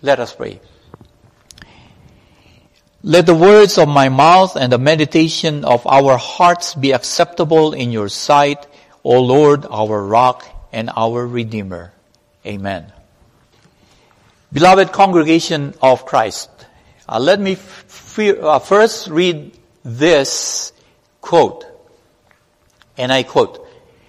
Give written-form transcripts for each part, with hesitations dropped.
Let us pray. Let the words of my mouth and the meditation of our hearts be acceptable in your sight, O Lord, our rock and our Redeemer. Amen. Beloved congregation of Christ, let me first read this quote. And I quote,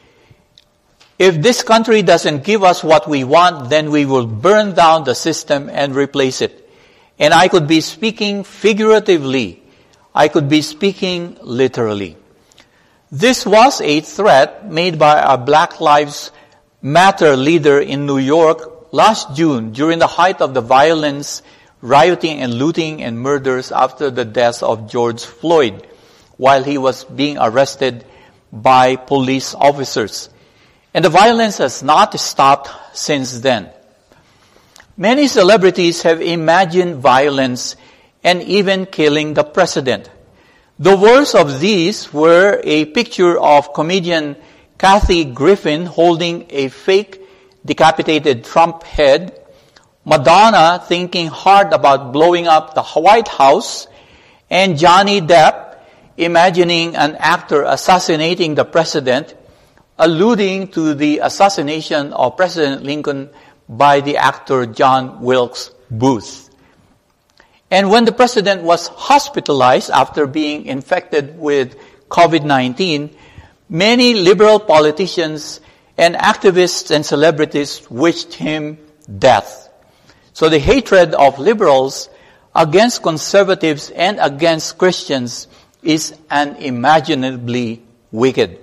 "If this country doesn't give us what we want, then we will burn down the system and replace it." And I could be speaking figuratively. I could be speaking literally. This was a threat made by a Black Lives Matter leader in New York last June during the height of the violence, rioting and looting and murders after the death of George Floyd while he was being arrested by police officers. And the violence has not stopped since then. Many celebrities have imagined violence and even killing the president. The worst of these were a picture of comedian Kathy Griffin holding a fake decapitated Trump head, Madonna thinking hard about blowing up the White House, and Johnny Depp imagining an actor assassinating the president, alluding to the assassination of President Lincoln by the actor John Wilkes Booth. And when the president was hospitalized after being infected with COVID-19, many liberal politicians and activists and celebrities wished him death. So the hatred of liberals against conservatives and against Christians is unimaginably wicked.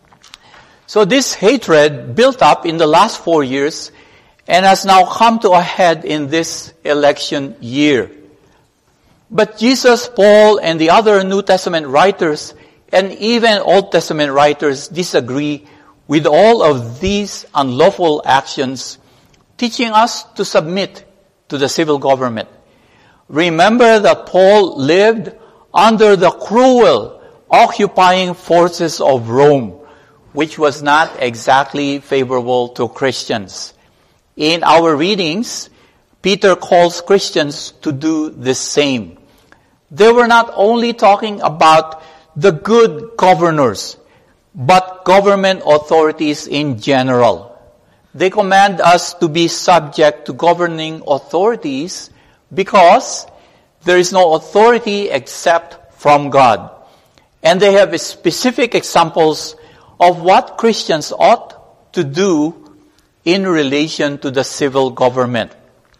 So this hatred built up in the last 4 years and has now come to a head in this election year. But Jesus, Paul, and the other New Testament writers, and even Old Testament writers disagree with all of these unlawful actions, teaching us to submit to the civil government. Remember that Paul lived under the cruel, occupying forces of Rome, which was not exactly favorable to Christians. In our readings, Peter calls Christians to do the same. They were not only talking about the good governors, but government authorities in general. They command us to be subject to governing authorities because there is no authority except from God. And they have specific examples of what Christians ought to do in relation to the civil government.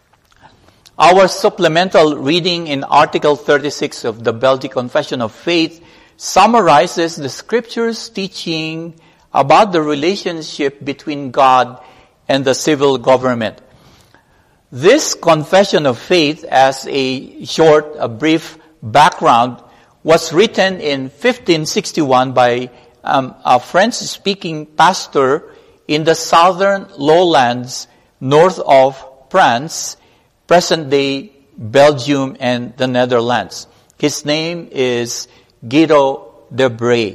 Our supplemental reading in Article 36 of the Belgic Confession of Faith summarizes the Scripture's teaching about the relationship between God and the civil government. This Confession of Faith, as a brief background, was written in 1561 by a French-speaking pastor in the southern lowlands north of France, present-day Belgium and the Netherlands. His name is Guido de Brès.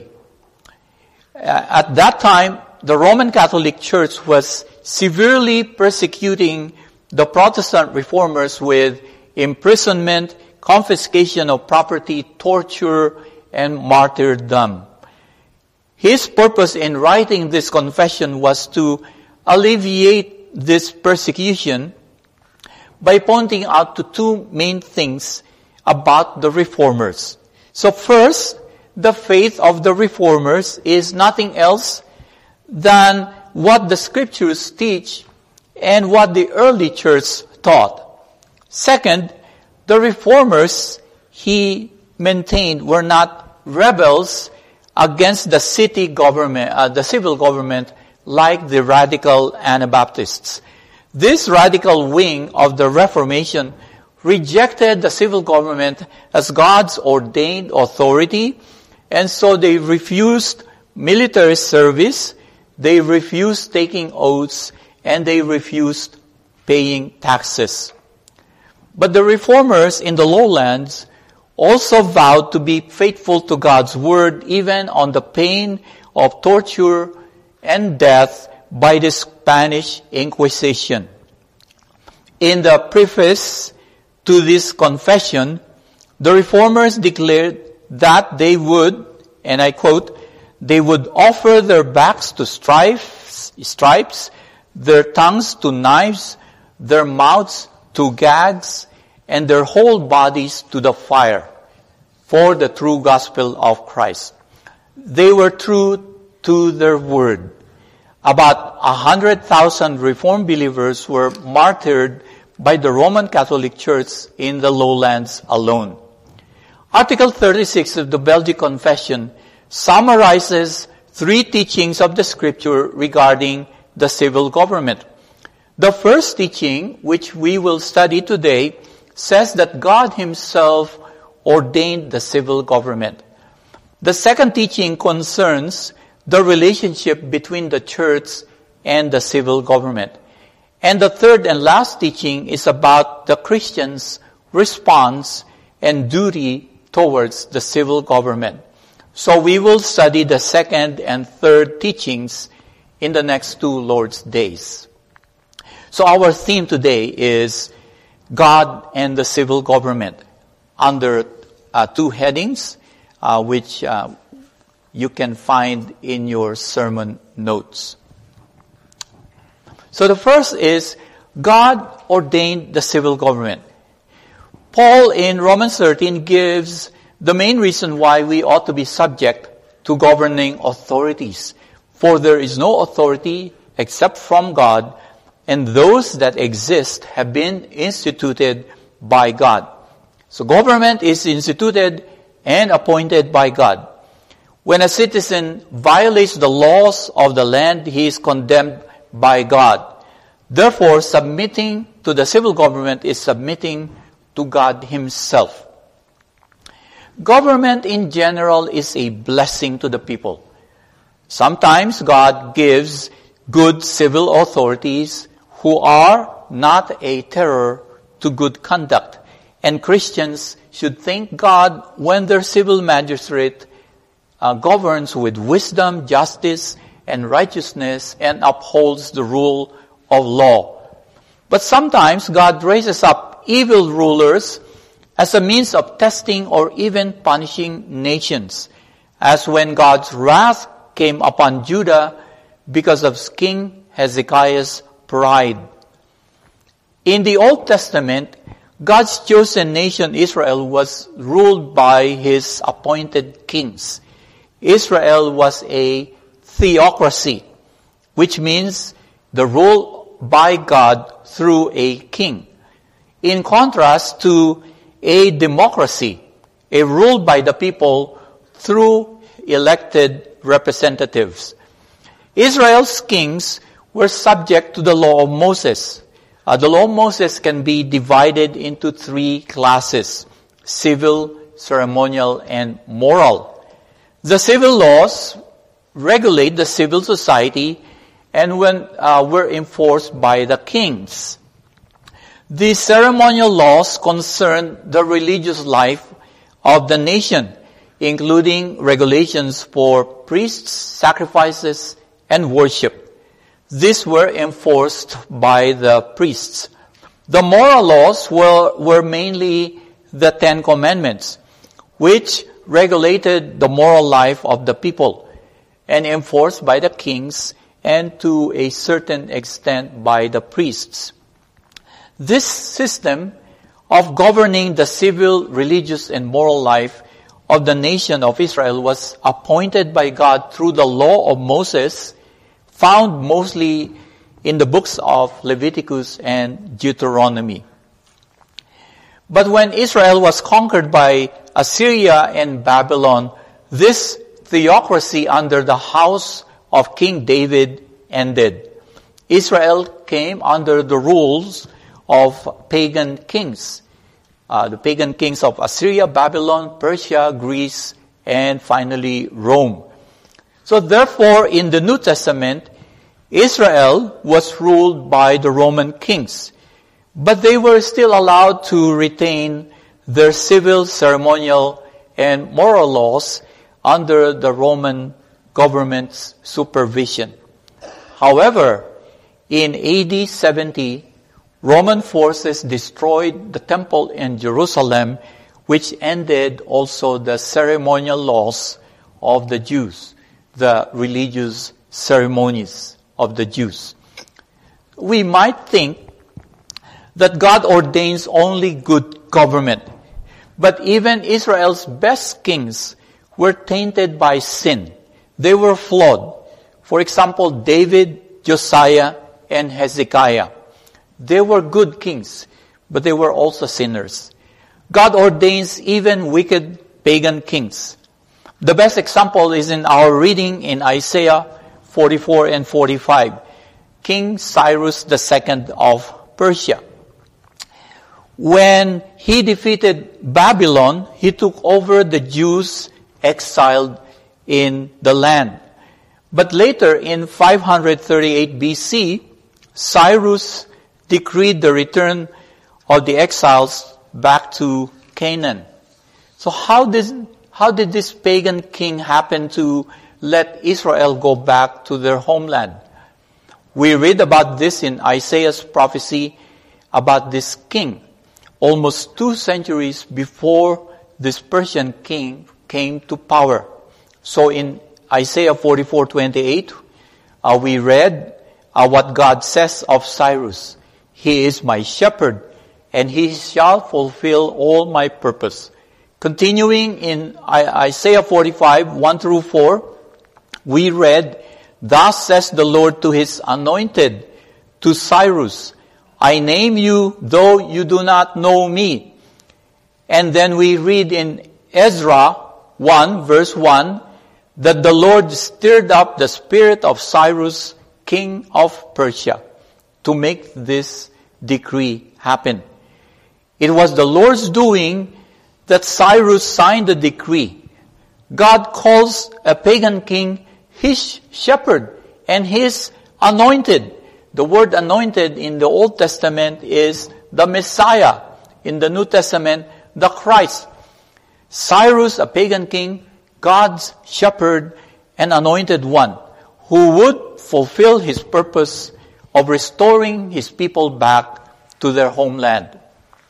At that time, the Roman Catholic Church was severely persecuting the Protestant reformers with imprisonment, confiscation of property, torture, and martyrdom. His purpose in writing this confession was to alleviate this persecution by pointing out to two main things about the reformers. So first, the faith of the reformers is nothing else than what the Scriptures teach and what the early church taught. Second, the reformers, he maintained, were not rebels against the city government, the civil government, like the radical Anabaptists. This radical wing of the Reformation rejected the civil government as God's ordained authority, and so they refused military service, they refused taking oaths, and they refused paying taxes. But the reformers in the lowlands also vowed to be faithful to God's word even on the pain of torture and death by the Spanish Inquisition. In the preface to this confession, the Reformers declared that they would, and I quote, they would offer their backs to stripes, their tongues to knives, their mouths to gags, and their whole bodies to the fire for the true gospel of Christ. They were true to their word. About 100,000 Reformed believers were martyred by the Roman Catholic Church in the lowlands alone. Article 36 of the Belgic Confession summarizes 3 teachings of the Scripture regarding the civil government. The first teaching, which we will study today, says that God Himself ordained the civil government. The second teaching concerns the relationship between the church and the civil government. And the third and last teaching is about the Christian's response and duty towards the civil government. So we will study the second and third teachings in the next 2 Lord's days. So our theme today is God and the civil government under 2 headings, which you can find in your sermon notes. So the first is God ordained the civil government. Paul in Romans 13 gives the main reason why we ought to be subject to governing authorities. For there is no authority except from God, and those that exist have been instituted by God. So government is instituted and appointed by God. When a citizen violates the laws of the land, he is condemned by God. Therefore, submitting to the civil government is submitting to God Himself. Government in general is a blessing to the people. Sometimes God gives good civil authorities who are not a terror to good conduct. And Christians should thank God when their civil magistrate governs with wisdom, justice, and righteousness and upholds the rule of law. But sometimes God raises up evil rulers as a means of testing or even punishing nations, as when God's wrath came upon Judah because of King Hezekiah's pride. In the Old Testament, God's chosen nation Israel was ruled by His appointed kings. Israel was a theocracy, which means the rule by God through a king. In contrast to a democracy, a rule by the people through elected representatives. Israel's kings were subject to the law of Moses. The law of Moses can be divided into 3 classes: civil, ceremonial, and moral. The civil laws regulate the civil society and were enforced by the kings. The ceremonial laws concern the religious life of the nation, including regulations for priests, sacrifices, and worship. These were enforced by the priests. The moral laws were mainly the 10 Commandments, which regulated the moral life of the people and enforced by the kings and to a certain extent by the priests. This system of governing the civil, religious, and moral life of the nation of Israel was appointed by God through the law of Moses, found mostly in the books of Leviticus and Deuteronomy. But when Israel was conquered by Assyria and Babylon, this theocracy under the house of King David ended. Israel came under the rules of pagan kings. The pagan kings of Assyria, Babylon, Persia, Greece, and finally Rome. So therefore, in the New Testament, Israel was ruled by the Roman kings, but they were still allowed to retain their civil, ceremonial, and moral laws under the Roman government's supervision. However, in AD 70, Roman forces destroyed the temple in Jerusalem, which ended also the ceremonial laws of the Jews, the religious ceremonies of the Jews. We might think that God ordains only good government, but even Israel's best kings were tainted by sin. They were flawed. For example, David, Josiah, and Hezekiah. They were good kings, but they were also sinners. God ordains even wicked pagan kings. The best example is in our reading in Isaiah 44 and 45. King Cyrus II of Persia. When he defeated Babylon, he took over the Jews exiled in the land. But later in 538 BC, Cyrus decreed the return of the exiles back to Canaan. So how did this pagan king happen to let Israel go back to their homeland? We read about this in Isaiah's prophecy about this king, almost 2 centuries before this Persian king came to power. So in Isaiah 44:28, we read what God says of Cyrus. He is my shepherd, and he shall fulfill all my purpose. Continuing in Isaiah 45, 1 through 4, we read, Thus says the Lord to his anointed, to Cyrus, I name you, though you do not know me. And then we read in Ezra 1, verse 1, that the Lord stirred up the spirit of Cyrus, king of Persia, to make this decree happen. It was the Lord's doing that Cyrus signed the decree. God calls a pagan king his shepherd and his anointed. The word anointed in the Old Testament is the Messiah. In the New Testament, the Christ. Cyrus, a pagan king, God's shepherd and anointed one, who would fulfill his purpose of restoring his people back to their homeland.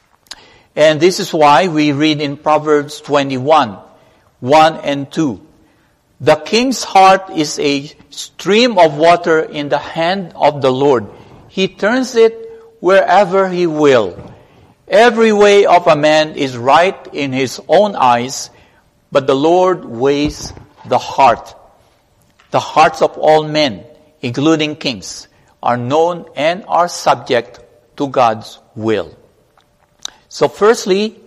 And this is why we read in Proverbs 21, 1 and 2. The king's heart is a stream of water in the hand of the Lord. He turns it wherever he will. Every way of a man is right in his own eyes, but the Lord weighs the heart. The hearts of all men, including kings, are known and are subject to God's will. So firstly,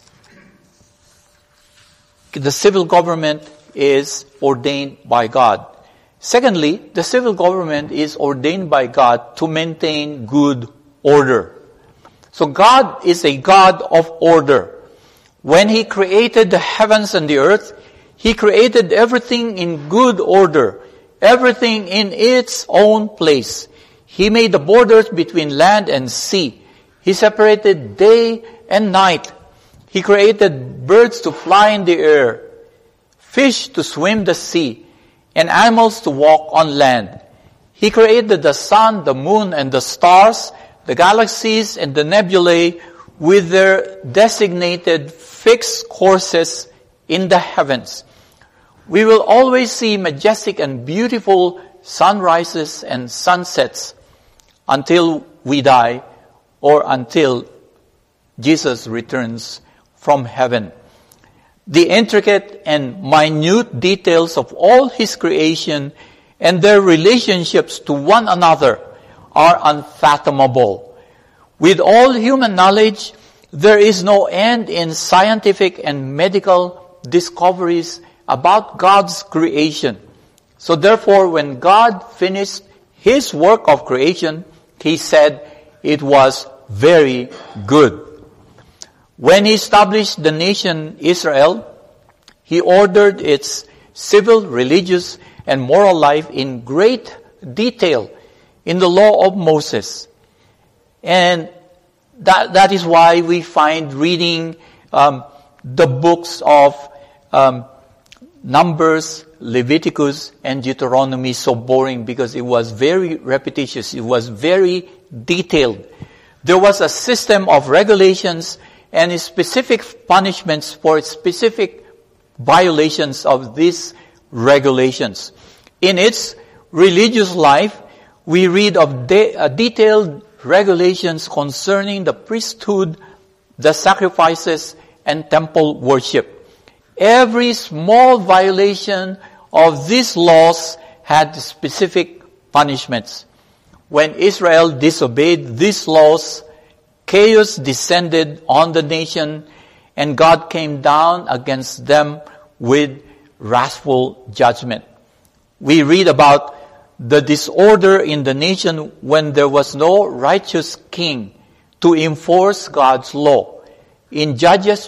the civil government is ordained by God. Secondly, the civil government is ordained by God to maintain good order. So God is a God of order. When He created the heavens and the earth, He created everything in good order, everything in its own place. He made the borders between land and sea. He separated day and night. He created birds to fly in the air, fish to swim the sea, and animals to walk on land. He created the sun, the moon, and the stars, the galaxies, and the nebulae with their designated fixed courses in the heavens. We will always see majestic and beautiful sunrises and sunsets until we die or until Jesus returns from heaven. The intricate and minute details of all His creation and their relationships to one another are unfathomable. With all human knowledge, there is no end in scientific and medical discoveries about God's creation. So therefore, when God finished His work of creation, He said it was very good. When He established the nation Israel, He ordered its civil, religious, and moral life in great detail in the law of Moses. And that is why we find reading the books of Numbers, Leviticus, and Deuteronomy so boring because it was very repetitious. It was very detailed. There was a system of regulations and specific punishments for specific violations of these regulations. In its religious life, we read of detailed regulations concerning the priesthood, the sacrifices, and temple worship. Every small violation of these laws had specific punishments. When Israel disobeyed these laws, chaos descended on the nation, and God came down against them with wrathful judgment. We read about the disorder in the nation when there was no righteous king to enforce God's law. In Judges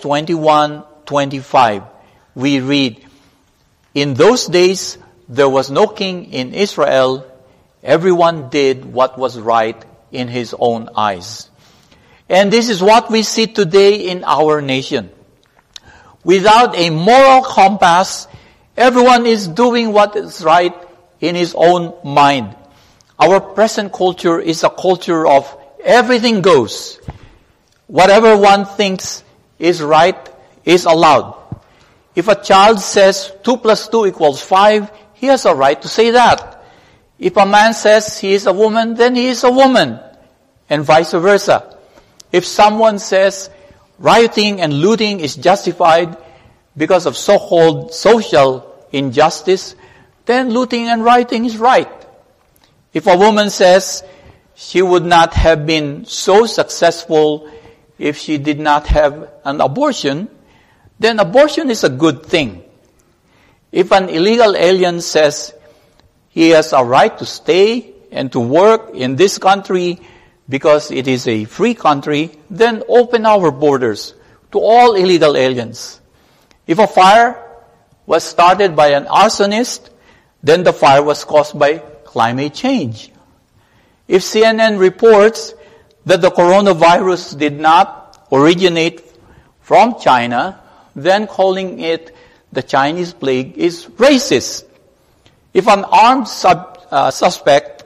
21:25, we read, "In those days there was no king in Israel. Everyone did what was right in his own eyes." And this is what we see today in our nation. Without a moral compass, everyone is doing what is right in his own mind. Our present culture is a culture of everything goes. Whatever one thinks is right is allowed. If a child says 2 + 2 = 5, he has a right to say that. If a man says he is a woman, then he is a woman, and vice versa. If someone says rioting and looting is justified because of so-called social injustice, then looting and rioting is right. If a woman says she would not have been so successful if she did not have an abortion, then abortion is a good thing. If an illegal alien says he has a right to stay and to work in this country because it is a free country, then open our borders to all illegal aliens. If a fire was started by an arsonist, then the fire was caused by climate change. If CNN reports that the coronavirus did not originate from China, then calling it the Chinese plague is racist. If an armed suspect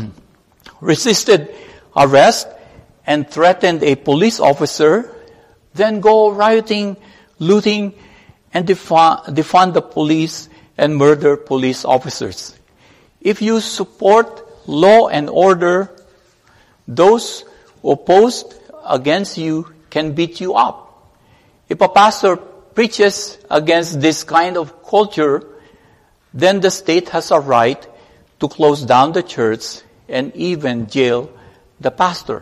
resisted arrest and threatened a police officer, then go rioting, looting, and defund the police and murder police officers. If you support law and order, those opposed against you can beat you up. If a pastor preaches against this kind of culture, then the state has a right to close down the church and even jail the pastor.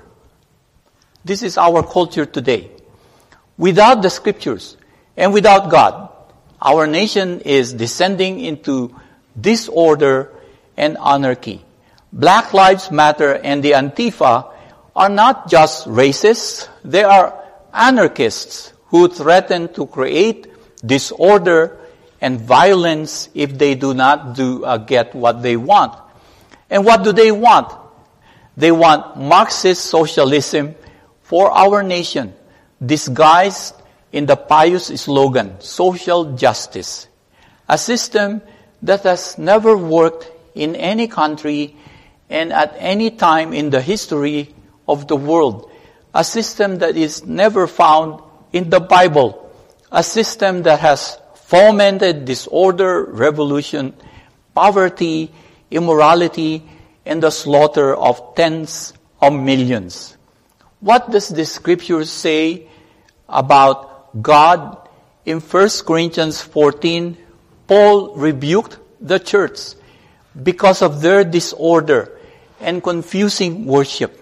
This is our culture today. Without the scriptures and without God, our nation is descending into disorder and anarchy. Black Lives Matter and the Antifa are not just racists, they are anarchists who threaten to create disorder and violence if they do not get what they want. And what do they want? They want Marxist socialism for our nation, disguised in the pious slogan, social justice. A system that has never worked in any country and at any time in the history of the world. A system that is never found in the Bible. A system that has fomented disorder, revolution, poverty, immorality, and the slaughter of tens of millions. What does the scripture say about God? In 1 Corinthians 14, Paul rebuked the church because of their disorder and confusing worship.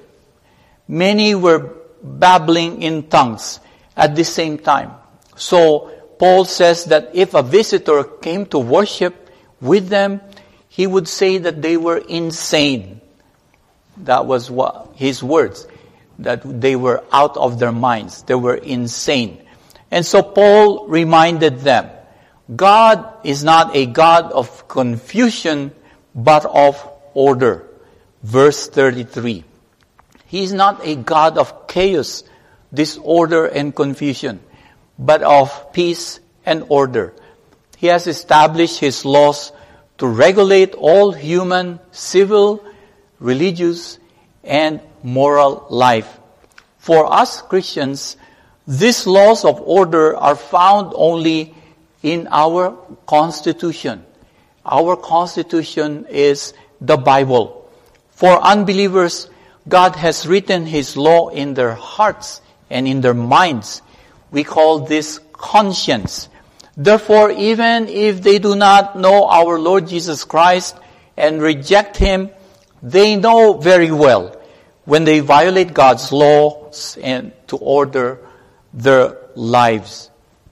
Many were babbling in tongues at the same time. So Paul says that if a visitor came to worship with them, he would say that they were insane. That was what his words, that they were out of their minds. They were insane. And so Paul reminded them, God is not a God of confusion, but of order. Verse 33. He is not a God of chaos, disorder, and confusion, but of peace and order. He has established His laws to regulate all human, civil, religious, and moral life. For us Christians, these laws of order are found only in our Constitution. Our Constitution is the Bible. For unbelievers, God has written His law in their hearts and in their minds. We call this conscience. Therefore, even if they do not know our Lord Jesus Christ and reject Him, they know very well when they violate God's laws and to order their lives.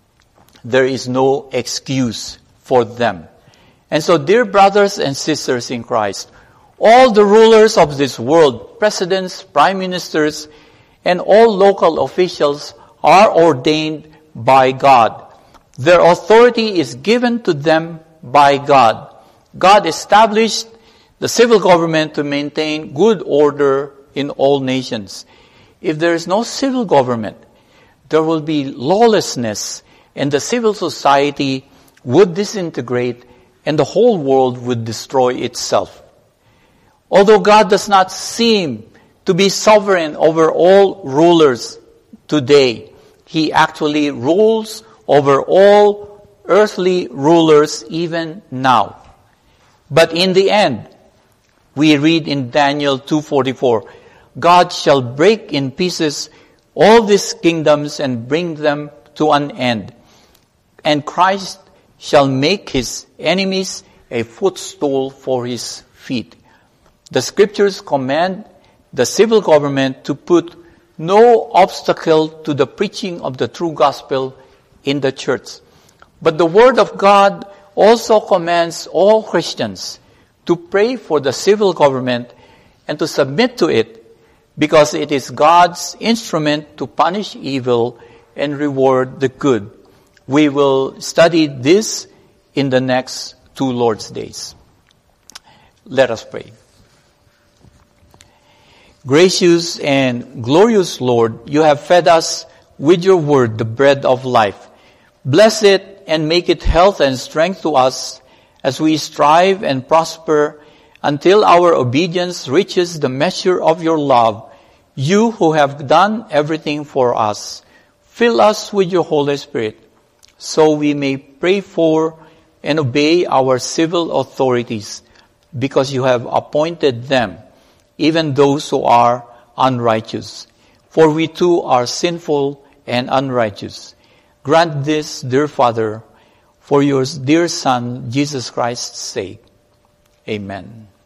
There is no excuse for them. And so, dear brothers and sisters in Christ, all the rulers of this world, presidents, prime ministers, and all local officials are ordained by God. Their authority is given to them by God. God established the civil government to maintain good order in all nations. If there is no civil government, there will be lawlessness, and the civil society would disintegrate, and the whole world would destroy itself. Although God does not seem to be sovereign over all rulers today, He actually rules over all earthly rulers even now. But in the end, we read in Daniel 2:44, God shall break in pieces all these kingdoms and bring them to an end. And Christ shall make His enemies a footstool for His feet. The scriptures command the civil government to put no obstacle to the preaching of the true gospel in the church. But the Word of God also commands all Christians to pray for the civil government and to submit to it, because it is God's instrument to punish evil and reward the good. We will study this in the next 2 Lord's Days. Let us pray. Gracious and glorious Lord, you have fed us with your word, the bread of life. Bless it and make it health and strength to us as we strive and prosper until our obedience reaches the measure of your love. You who have done everything for us, fill us with your Holy Spirit so we may pray for and obey our civil authorities, because you have appointed them, even those who are unrighteous. For we too are sinful and unrighteous. Grant this, dear Father, for your dear Son, Jesus Christ's sake. Amen.